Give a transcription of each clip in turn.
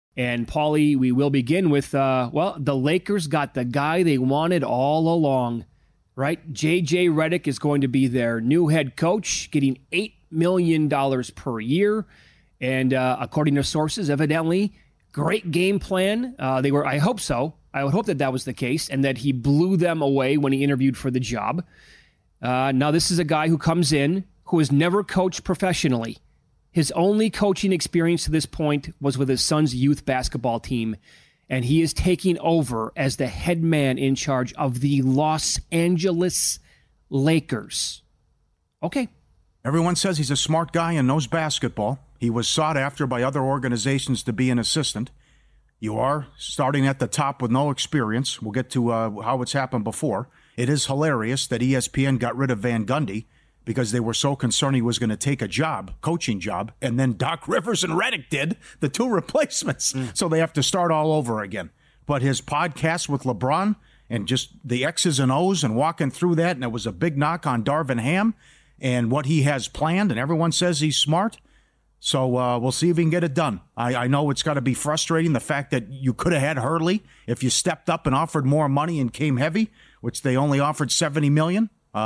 And Paulie, we will begin with, the Lakers got the guy they wanted all along, right? J.J. Redick is going to be their new head coach, getting $8 million per year. And according to sources, evidently, great game plan. I hope so. I would hope that was the case and that he blew them away when he interviewed for the job. Now, this is a guy who comes in who has never coached professionally. His only coaching experience to this point was with his son's youth basketball team, and he is taking over as the head man in charge of the Los Angeles Lakers. Okay. Everyone says he's a smart guy and knows basketball. He was sought after by other organizations to be an assistant. You are starting at the top with no experience. We'll get to how it's happened before. It is hilarious that ESPN got rid of Van Gundy because they were so concerned he was going to take a coaching job, and then Doc Rivers and Redick did, the two replacements. So they have to start all over again. But his podcast with LeBron and just the X's and O's and walking through that, and it was a big knock on Darvin Ham and what he has planned, and everyone says he's smart. So we'll see if he can get it done. I know it's got to be frustrating, the fact that you could have had Hurley if you stepped up and offered more money and came heavy, which they only offered $70 million.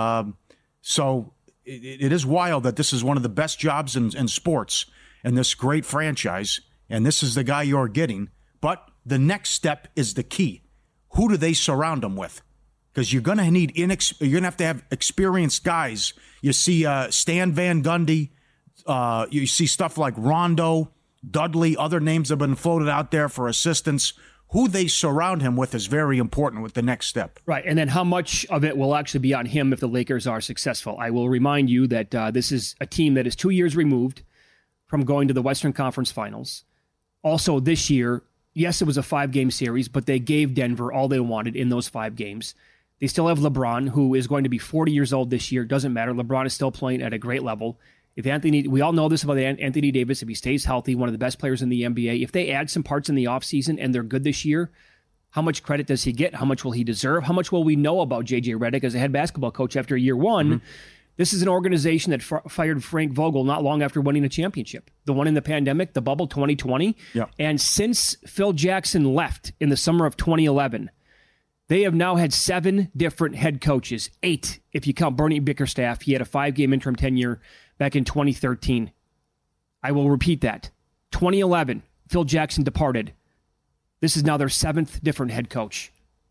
So it is wild that this is one of the best jobs in sports and this great franchise, and this is the guy you're getting. But the next step is the key. Who do they surround him with? Because you're going to need you're going to have experienced guys. You see Stan Van Gundy. You see stuff like Rondo, Dudley, other names have been floated out there for assistants. Who they surround him with is very important with the next step. Right, and then how much of it will actually be on him if the Lakers are successful. I will remind you that this is a team that is 2 years removed from going to the Western Conference Finals. Also this year, yes, it was a 5-game series, but they gave Denver all they wanted in those 5 games. They still have LeBron, who is going to be 40 years old this year. Doesn't matter. LeBron is still playing at a great level. We all know this about Anthony Davis, if he stays healthy, one of the best players in the NBA, if they add some parts in the offseason and they're good this year, how much credit does he get? How much will he deserve? How much will we know about J.J. Redick as a head basketball coach after year one? Mm-hmm. This is an organization that fired Frank Vogel not long after winning a championship. The one in the pandemic, the bubble 2020. Yeah. And since Phil Jackson left in the summer of 2011, they have now had 7 different head coaches, 8 if you count Bernie Bickerstaff. He had a 5-game interim tenure back in 2013. I will repeat that. 2011, Phil Jackson departed. This is now their 7th different head coach.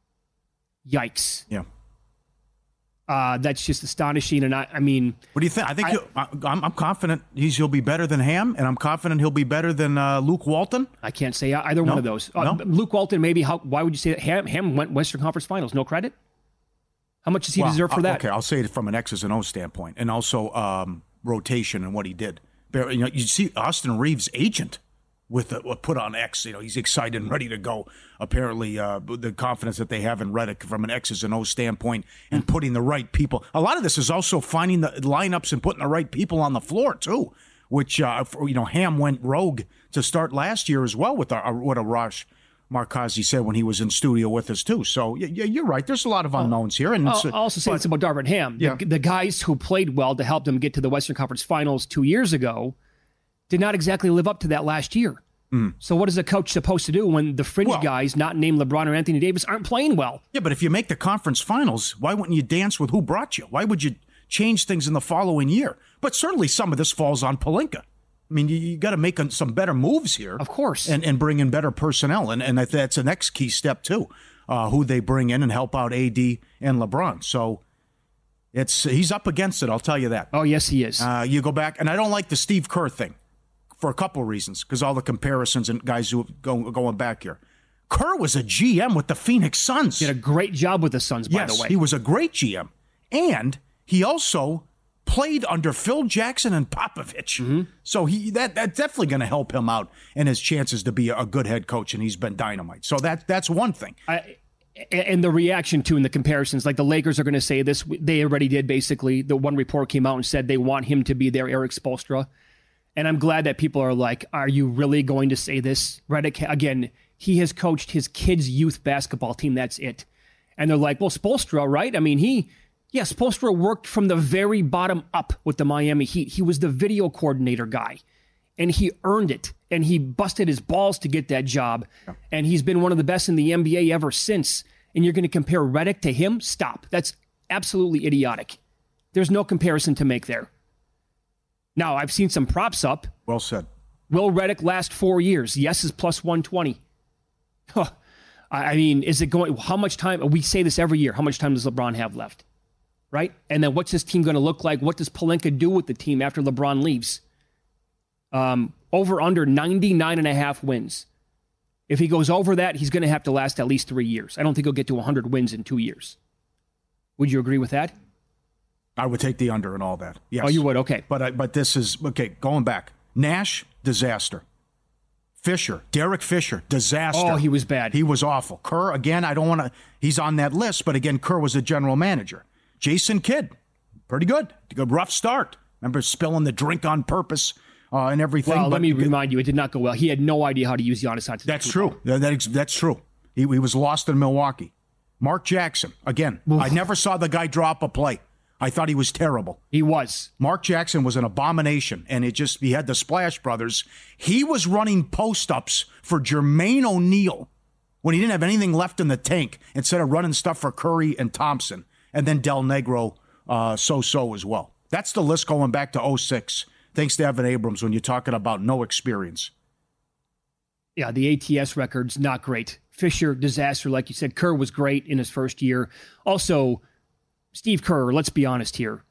Yikes. Yeah. That's just astonishing. And I mean... What do you think? I'm confident he'll be better than Ham, and I'm confident he'll be better than Luke Walton. I can't say either one of those. No? Luke Walton, maybe. Why would you say that? Ham went Western Conference Finals. No credit? How much does he deserve for that? Okay, I'll say it from an X's and O's standpoint, and also rotation and what he did. You see Austin Reeves' agent with put on X. He's excited and ready to go. Apparently, the confidence that they have in Redick from an X's and O's standpoint and putting the right people. A lot of this is also finding the lineups and putting the right people on the floor too, which Ham went rogue to start last year as well with what Arash Markazi said when he was in studio with us too. So you're right. There's a lot of unknowns here. And I'll also say it's about Darvin Ham. Yeah. The guys who played well to help them get to the Western Conference Finals 2 years ago did not exactly live up to that last year. So what is a coach supposed to do when the fringe guys, not named LeBron or Anthony Davis, aren't playing well? Yeah, but if you make the conference finals, why wouldn't you dance with who brought you? Why would you change things in the following year? But certainly some of this falls on Pelinka. I mean, you got to make some better moves here. Of course. And bring in better personnel. And that's the next key step, too, who they bring in and help out AD and LeBron. So he's up against it, I'll tell you that. Oh, yes, he is. You go back, and I don't like the Steve Kerr thing for a couple of reasons, because all the comparisons and guys who going back here. Kerr was a GM with the Phoenix Suns. He did a great job with the Suns, by the way. Yes, he was a great GM. And he also played under Phil Jackson and Popovich. Mm-hmm. So that's definitely going to help him out and his chances to be a good head coach, and he's been dynamite. So that's one thing. And the reaction to and the comparisons, like the Lakers are going to say this, they already did basically. The one report came out and said they want him to be their Eric Spoelstra. And I'm glad that people are like, are you really going to say this? Redick, again, he has coached his kids' youth basketball team. That's it. And they're like, well, Spoelstra, right? I mean, Spoelstra worked from the very bottom up with the Miami Heat. He was the video coordinator guy. and he earned it, and he busted his balls to get that job, and he's been one of the best in the NBA ever since. And you're going to compare Redick to him? Stop. That's absolutely idiotic. There's no comparison to make there. Now, I've seen some props up. Well said. Will Redick last 4 years? Yes is plus 120. Huh. I mean, is it going, how much time, we say this every year, how much time does LeBron have left? Right? And then what's this team going to look like? What does Pelinka do with the team after LeBron leaves? Over under 99.5 wins. If he goes over that, he's going to have to last at least 3 years. I don't think he'll get to 100 wins in 2 years. Would you agree with that? I would take the under and all that. Yes. Oh, you would? Okay. But this is, okay, going back. Nash, disaster. Fisher, Derek Fisher, disaster. Oh, he was bad. He was awful. Kerr, again, I don't want to, he's on that list, but again, Kerr was a general manager. Jason Kidd, pretty good. A rough start. Remember spilling the drink on purpose and everything. Well, let me remind you, it did not go well. He had no idea how to use Giannis Antetokounmpo. That's true. That's true. He was lost in Milwaukee. Mark Jackson, again, I never saw the guy drop a play. I thought he was terrible. He was. Mark Jackson was an abomination, and he had the Splash Brothers. He was running post-ups for Jermaine O'Neal when he didn't have anything left in the tank instead of running stuff for Curry and Thompson, and then Del Negro so-so as well. That's the list going back to 2006, thanks to Evan Abrams when you're talking about no experience. Yeah, the ATS record's not great. Fisher, disaster, like you said. Kerr was great in his first year. Also, Steve Kerr, let's be honest here.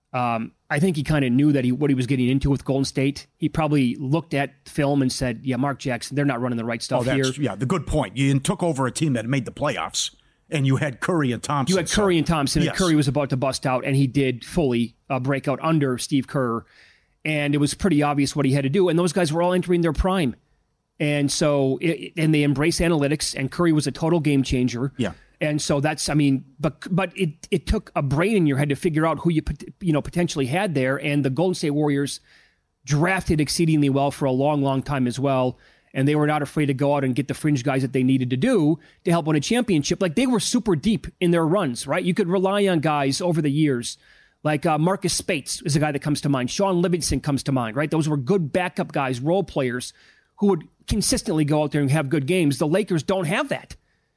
I think he kind of knew that what he was getting into with Golden State. He probably looked at film and said, yeah, Mark Jackson, they're not running the right stuff here. Yeah, the good point. You took over a team that made the playoffs, and you had Curry and Thompson. You had Curry and Thompson, yes. And Curry was about to bust out, and he did fully break out under Steve Kerr. And it was pretty obvious what he had to do. And those guys were all entering their prime. And so, and they embraced analytics, and Curry was a total game changer. Yeah. And so that's, I mean, but it took a brain in your head to figure out who you potentially had there. And the Golden State Warriors drafted exceedingly well for a long, long time as well. And they were not afraid to go out and get the fringe guys that they needed to do to help win a championship. Like, they were super deep in their runs, right? You could rely on guys over the years. Like Marcus Spates is a guy that comes to mind. Sean Livingston comes to mind, right? Those were good backup guys, role players who would consistently go out there and have good games. The Lakers don't have that.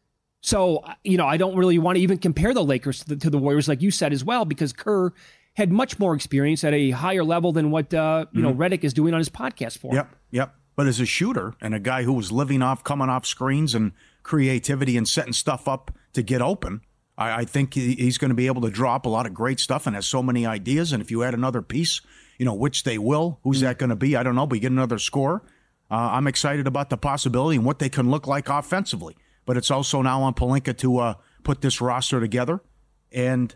So, I don't really want to even compare the Lakers to the Warriors, like you said as well, because Kerr had much more experience at a higher level than what, Redick is doing on his podcast for him. Yep. But as a shooter and a guy who was coming off screens and creativity and setting stuff up to get open, I think he's going to be able to draw up a lot of great stuff and has so many ideas. And if you add another piece, which they will, who's that going to be? I don't know, but you get another scorer. I'm excited about the possibility and what they can look like offensively. But it's also now on Pelinka to put this roster together, and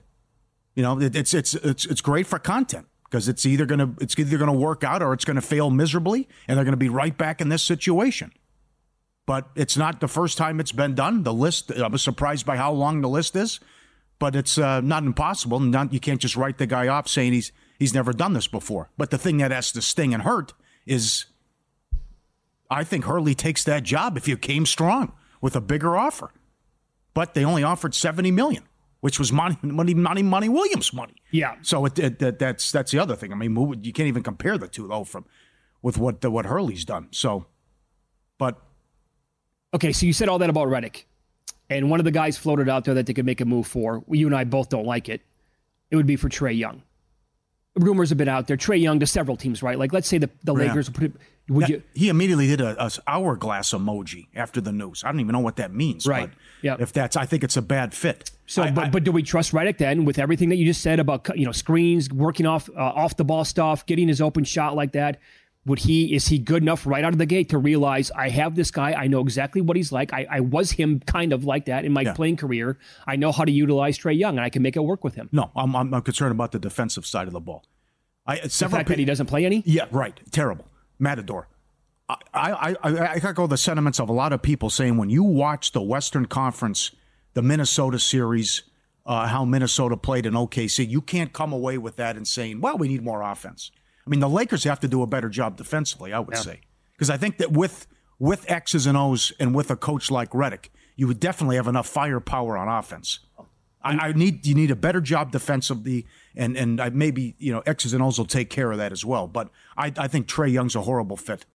it's great for content because it's either gonna work out or it's gonna fail miserably, and they're gonna be right back in this situation. But it's not the first time it's been done. The list, I was surprised by how long the list is, but it's not impossible. You can't just write the guy off saying he's never done this before. But the thing that has to sting and hurt is, I think Hurley takes that job if you came strong with a bigger offer. But they only offered $70 million, which was Monty Williams money. Yeah. So that's the other thing. I mean, you can't even compare the two though with what Hurley's done. So, but okay. So you said all that about Redick, and one of the guys floated out there that they could make a move for. You and I both don't like it. It would be for Trae Young. Rumors have been out there. Trae Young to several teams, right? Like, let's say the Lakers would put it. He immediately did a hourglass emoji after the news. I don't even know what that means. Right. But I think it's a bad fit. So, but do we trust Redick then with everything that you just said about screens, working off the ball stuff, getting his open shot like that? Is he good enough right out of the gate to realize, I have this guy, I know exactly what he's like. I was him kind of like that in my playing career. I know how to utilize Trae Young, and I can make it work with him. No, I'm concerned about the defensive side of the ball. The fact that he doesn't play any? Yeah, right. Terrible. Matador. I echo the sentiments of a lot of people saying when you watch the Western Conference, the Minnesota series, how Minnesota played in OKC, you can't come away with that and saying, well, we need more offense. I mean, the Lakers have to do a better job defensively, I would say. Because I think that with X's and O's and with a coach like Redick, you would definitely have enough firepower on offense. You need a better job defensively, and maybe X's and O's will take care of that as well. But I think Trae Young's a horrible fit.